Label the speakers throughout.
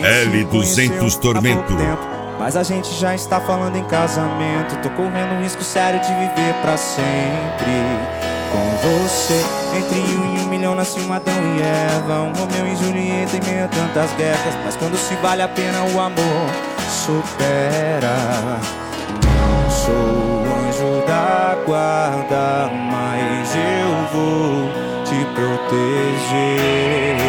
Speaker 1: L200 Tormento.
Speaker 2: Mas a gente já está falando em casamento. Tô correndo um risco sério de viver pra sempre com você. Entre 1 e 1 milhão nasceu um Adão e Eva, um Romeu e Julieta em meio a tantas guerras. Mas quando se vale a pena o amor supera. Não sou o anjo da guarda, mas eu vou te proteger.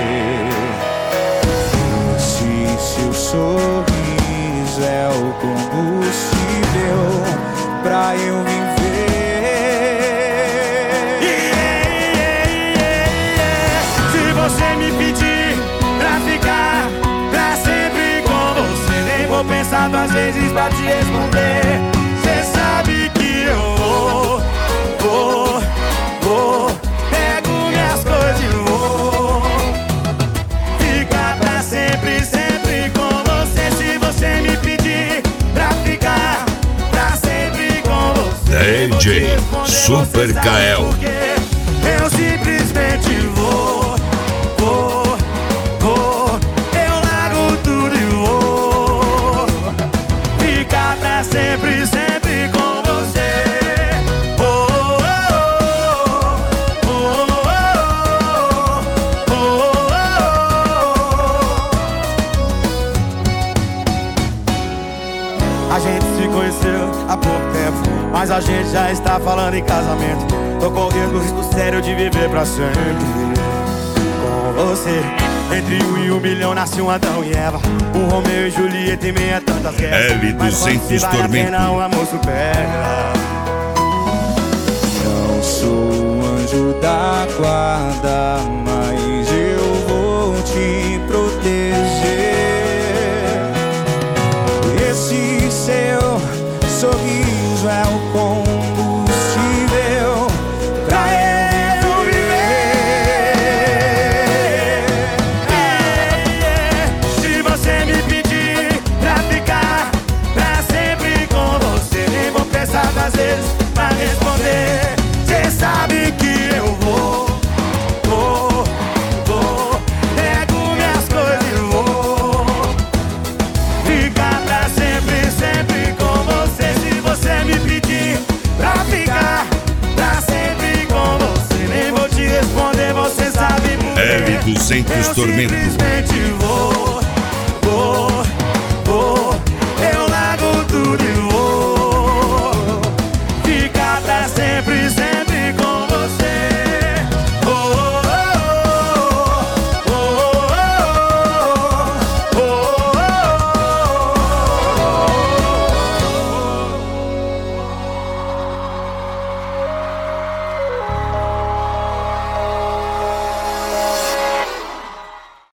Speaker 2: Esse seu sorriso é o combustível pra eu viver.
Speaker 3: Se você me pedir pra ficar pra sempre com você, nem vou pensar 2 vezes pra te responder. Cê sabe que eu vou, pego minhas coisas e vou ficar pra sempre, sempre com você. Se você me pedir pra ficar pra sempre com você,
Speaker 1: DJ Super Kael.
Speaker 3: Eu simplesmente vou, eu largo tudo e vou ficar pra sempre, sempre com você. A gente se conheceu há pouco tempo, mas a gente já está falando em casamento. Tô correndo o risco sério de viver pra sempre com você. Entre 1 e 1 milhão nasceu um Adão e Eva, um Romeu e Julieta em meio a tantas guerras. Mas quando se
Speaker 1: L200
Speaker 3: vale a
Speaker 1: Tormento.
Speaker 3: pena, o amor supera.
Speaker 2: Não sou o anjo da guarda, mas eu vou te proteger. Esse seu sorriso é o combustível pra eu viver.
Speaker 3: Se você me pedir pra ficar pra sempre com você, nem vou pensar 2 vezes pra responder. Cê sabe que eu vou, pego minhas coisas e vou ficar pra sempre, sempre com você. Se você me pedir pra ficar pra sempre com você, nem vou te responder, você sabe por quê.
Speaker 1: L200
Speaker 3: Eu
Speaker 1: Tormento.
Speaker 3: simplesmente vou